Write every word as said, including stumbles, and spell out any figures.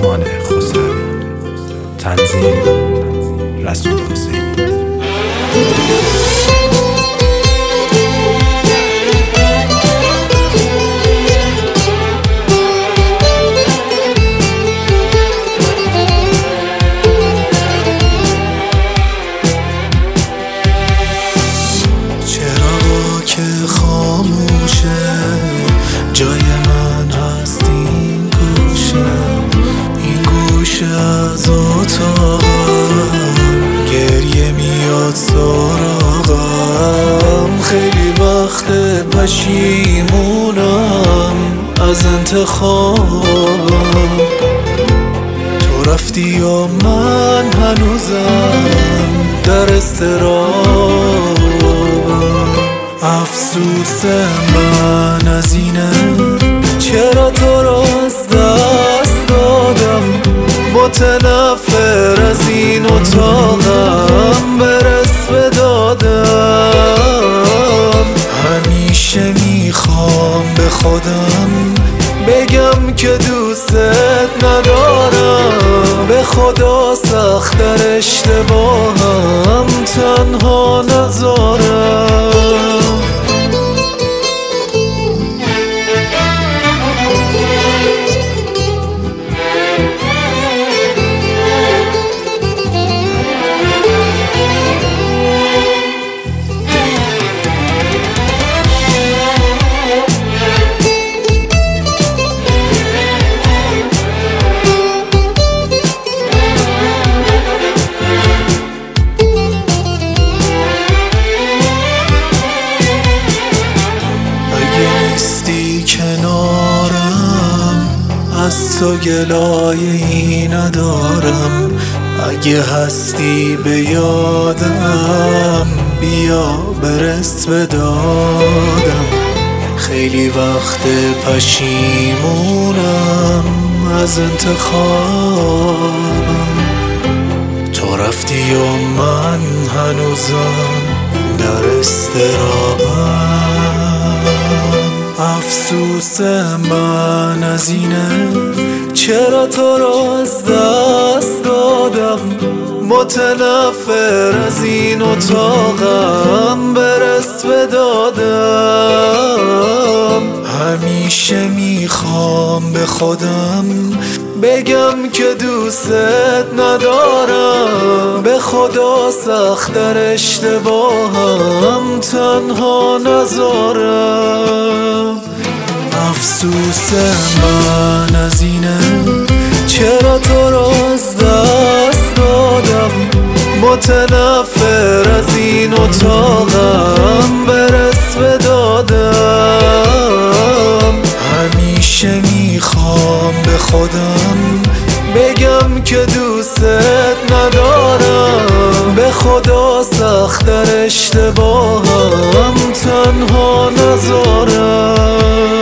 سامان خسروی. تنظیم رسول حسینی. چرا که خاموشه جای من هست این گوشه، این گوشه از اتاقم گریه میاد سراغم. خیلی وقت پشیمونم از انتخابم. تو رفتی یا من هنوزم در اضطرابم. افسوس من از اینه چرا تو رو از دست دادم. متنفر از این اتاقم برس به دادم. همیشه میخوام به خودم بگم که دوستت ندارم. به خدا سخت در اشتباهم تنها نذارم. کنارم از تو گلایه‌ای ندارم. اگه هستی به یادم بیا برس به دادم. خیلی وقت پشیمونم از انتخابم. تو رفتی و من هنوزم در اضطرابم. افسوس من از اینه چرا تو رو از دست دادم. متنفر از این اتاقم برس به دادم. همیشه میخوام به خودم بگم که دوستت ندارم. به خدا سخت در اشتباهم تنها نذارم. افسوس من از اینه چرا تو رو از دست دادم. متنفر از این اتاقم برس به دادم. همیشه میخوام به خودم بگم که دوستت ندارم. به خدا سخت در اشتباهم تنها نذارم.